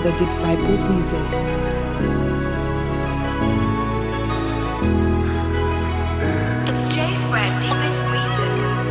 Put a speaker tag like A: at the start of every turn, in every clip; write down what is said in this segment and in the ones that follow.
A: The Disciples Music.
B: It's J Fred Deep It's Music.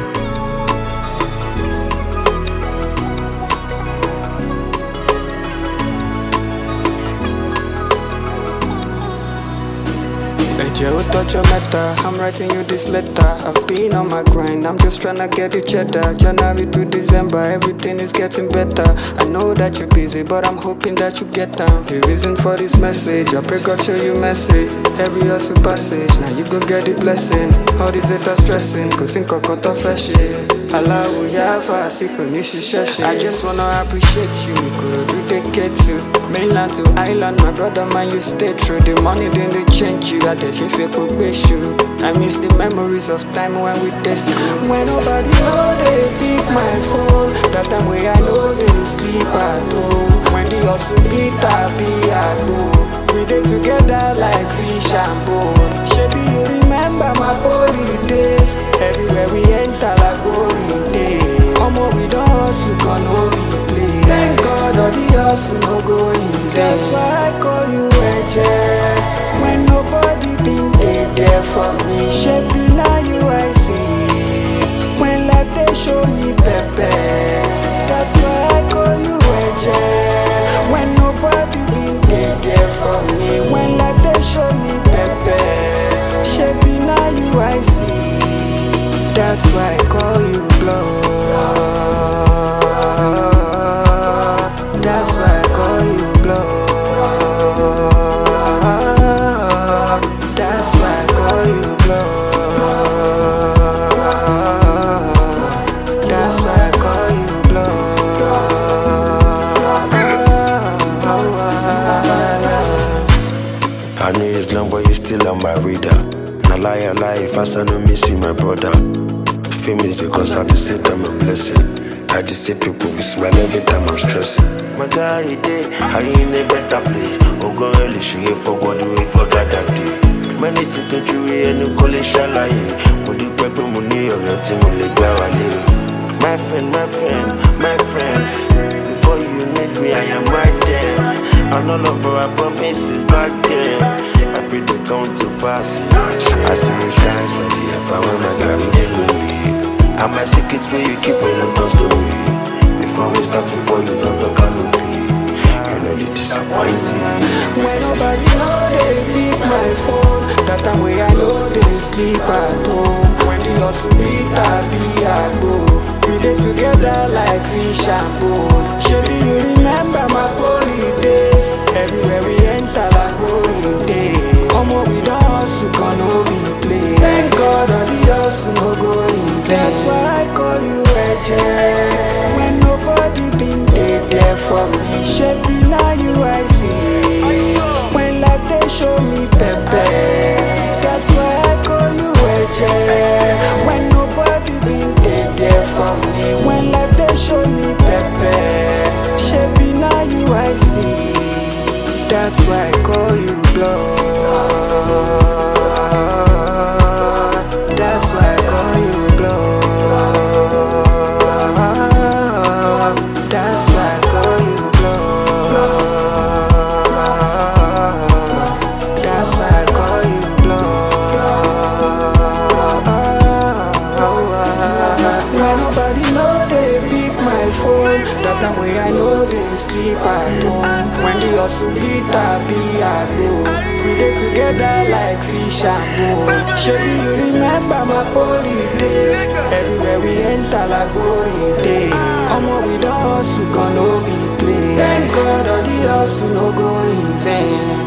C: Joe, touch your matter. I'm writing you this letter. I've been on my grind. I'm just trying to get the cheddar. January to December, everything is getting better. I know that you're busy, but I'm hoping that you get down. The reason for this message, I pray God show you message. Every hustle passage, now you go get the blessing. All these haters stressing, cause in kokoto fresh. Allah will have a secret, I just wanna appreciate you. Could we get to mainland to island? My brother, man, you stay true. The money then they change you. I miss the memories of time when we taste school. When nobody know they pick my phone. That time where I know they sleep at home. When the hustle beat at home. We did together like fish and bone. Shebi you remember my body days. Everywhere we enter like boring day. Omo we don't hustle, gonna replay. Thank God all the hustle no go in vain. That's why I call you Eje. When nobody been there for me. Shebi now you I see. When life they show me pepe. That's why I call you Eje. When nobody been there for me. When life they show me pepe. Shebi now you I see. That's why I call you blood. That's why I call you blood. That's why I call you blood. That's why I call you blood.
D: I know it's long, but you still on my radar. Now lie, if I no miss you, my brother. Fame is because I just say I'm a blessing. I just say people will smile every time I'm stressing. My guy, he did, I in a better place. Oh, go really share for God, do it for God that day. Many sit to you and you call it shalai. Would you pay money or your team will go away? My friend, before you need me, I am right there. And all of our promises back there. I pray they come to pass. I say thanks for the help when I carry them with me. And my secrets where you keep when I'm lost away. Before we start to fall, you know the canopy. You know the disappointing.
C: When nobody know they pick my phone. That time where I know they sleep at home. When the hustle beat at home. We did together like fish and bone. Shebi you remember my holy days. Everywhere we enter like boring day. Omo we don't hustle, gonna be play. Thank God all the hustle no go in vain. That's why I call you Eje. When nobody been there for me. Shebi now you I see. When life they show me pepe. That's why I call you Eje. When nobody been there for me. When life they show me pepe. Shebi now you I see. That's why I call you blood. That's why I call you blood. That's why I call you blood. That's why I call you blood. When nobody know they pick my phone. That time where I know they sleep at home. When the hustle beat at home. We did together like fish and bone. Shebi you remember my holy days. Everywhere we enter like boring day. Omo we don't hustle, gonna be play. Thank God all the hustle no go in vain.